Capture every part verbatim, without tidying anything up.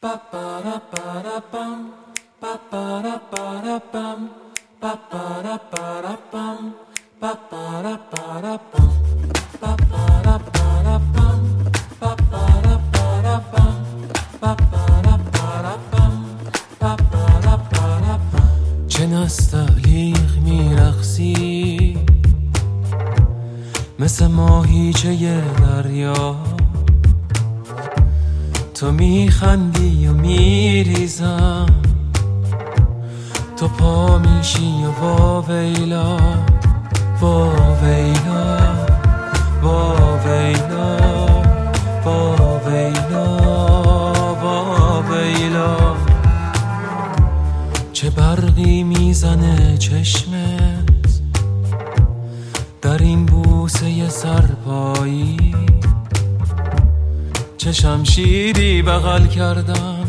چه نستعلیق میرقصی مثل ماهیچه دریا، تو میخندی و میریزم، تو پا میشی و واویلا واویلا واویلا واویلا واویلا. چه برقی میزنه چشمت در این بوسه سرپایی، چه شمشیری بغل کردم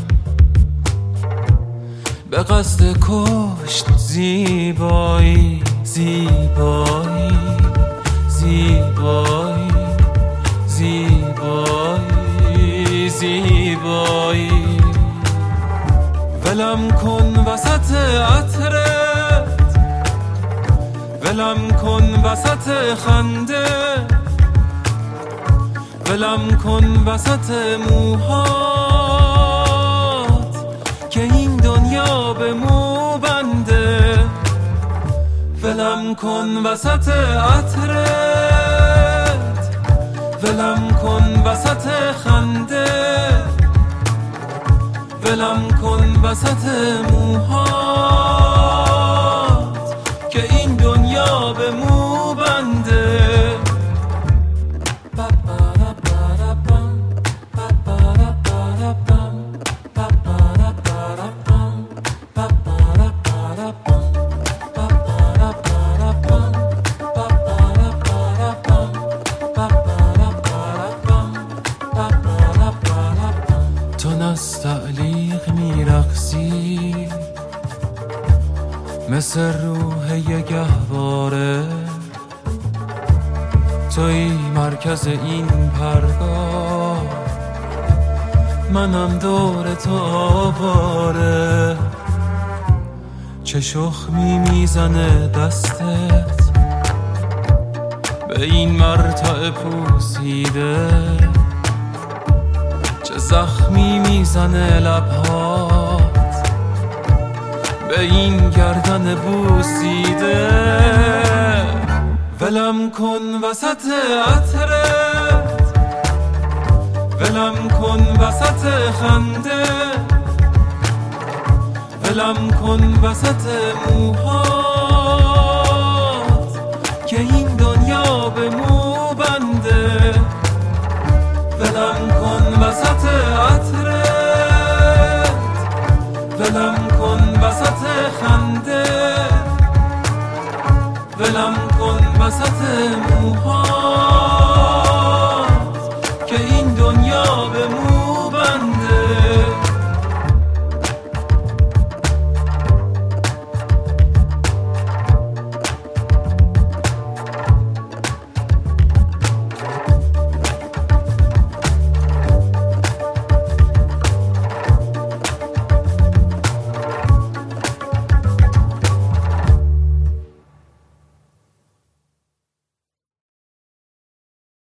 به قصد کشت زیبایی زیبایی زیبایی زیبایی زیبایی. ولم کن وسط عطرت، ولم کن وسط خنده، ولم کن وسط موهات که این دنیا به مو بنده. ولم کن وسط عطرت، ولم کن وسط خنده، ولم کن وسط موهات که این دنیا به مو بنده. تو نستعلیق میرقصی مثل روح یه گهواره، توی مرکز این پرگاه، منم دور تو آواره. چه شخمی میزنه دستت به این مرتع پوسیده، چه زخمی میزنه لبهات به این گردن بوسیده. ولم کن وسط عطرت، ولم کن وسط خنده، ولم کن وسط موهات که این دنیا به مو بنده. ولم کن وسط عطرت، ولم کن وسط خنده، ولم کن وسط موهات که این دنیا به